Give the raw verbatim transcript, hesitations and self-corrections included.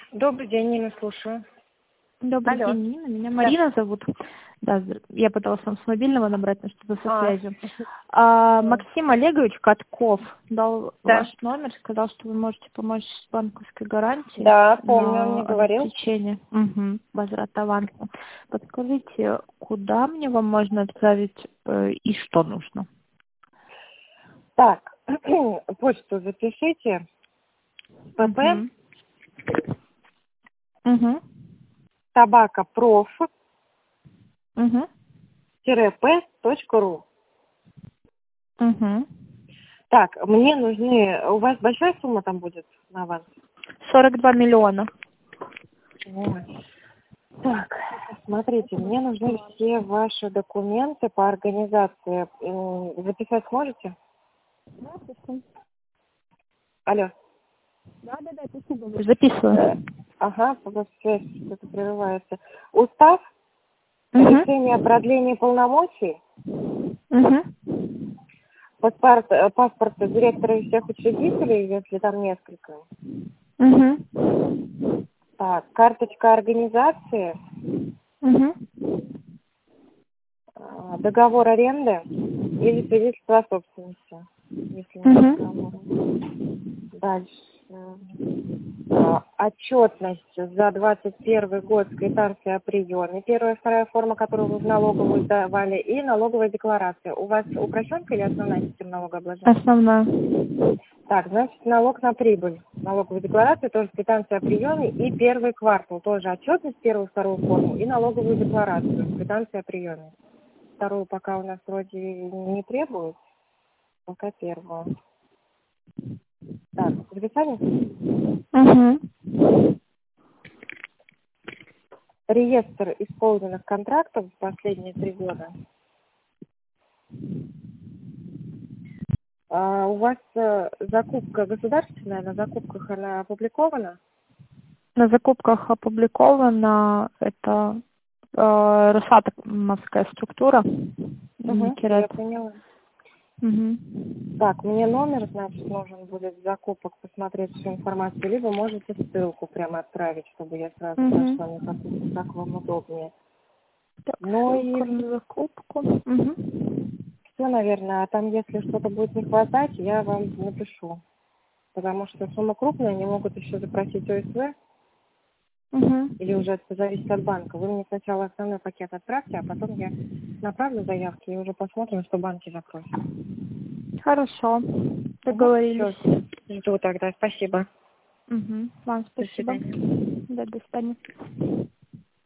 Добрый день, Нина, слушаю. Добрый Алло. день, Нина. Меня Марина Да. зовут. Да, здра- я пыталась вам с мобильного набрать, но что-то со А, связью. А, да. Максим Олегович Катков дал Да. ваш номер, сказал, что вы можете помочь с банковской гарантией Да, помню, он на мне говорил. обеспечение угу, возврата аванса. Подскажите, куда мне вам можно отправить э, и что нужно? Так, почту запишите. pp Угу. Угу. табакопроф Угу. п точка ру. Угу. Так, мне нужны... У вас большая сумма там будет на аванс? сорок два миллиона. Вот. Так, смотрите, мне нужны все ваши документы по организации. М, Записать сможете? Алло. Да, да, да, спасибо. Записываю. Ага, у вас связь что-то прерывается. Устав, Угу. решение о продлении полномочий, Угу. паспорт, э, паспорт директора и всех учредителей, если там несколько. Угу. Так, карточка организации, Угу. э, договор аренды или свидетельство о собственности, если нет Угу. договора. Дальше. Э, Отчетность за двадцать первый год с квитанцией о приеме. Первая и вторая форма, которую вы в налоговую сдавали, и налоговая декларация. У вас упрощенка или основная система налогообложения? Основная. Так, значит, налог на прибыль. Налоговая декларация, тоже квитанция о приеме, и первый квартал, тоже отчетность, первую, вторую форму, и налоговую декларацию, квитанция о приеме. Вторую пока у нас вроде не требует, пока первую. Так, записали? Угу. Реестр исполненных контрактов в последние три года. А у вас э, закупка государственная, на закупках она опубликована? На закупках опубликована это э, Росатомовская структура. Угу, Кирет. я поняла. Угу. Так, мне номер, значит, нужен будет закупок, посмотреть всю информацию, либо можете ссылку прямо отправить, чтобы я сразу Угу. нашла на закупку, как вам удобнее. Так, Ну ссылка и на закупку. Угу. все, наверное, а там, если что-то будет не хватать, я вам напишу. Потому что сумма крупная, они могут еще запросить О С В, Угу. или уже это зависит от банка. Вы мне сначала основной пакет отправьте, а потом я направлю заявки и уже посмотрим, что банки запросят. Хорошо. Угу, Договорились. все, жду тогда. Спасибо. Угу. Вам До спасибо. свидания. Да, до свидания.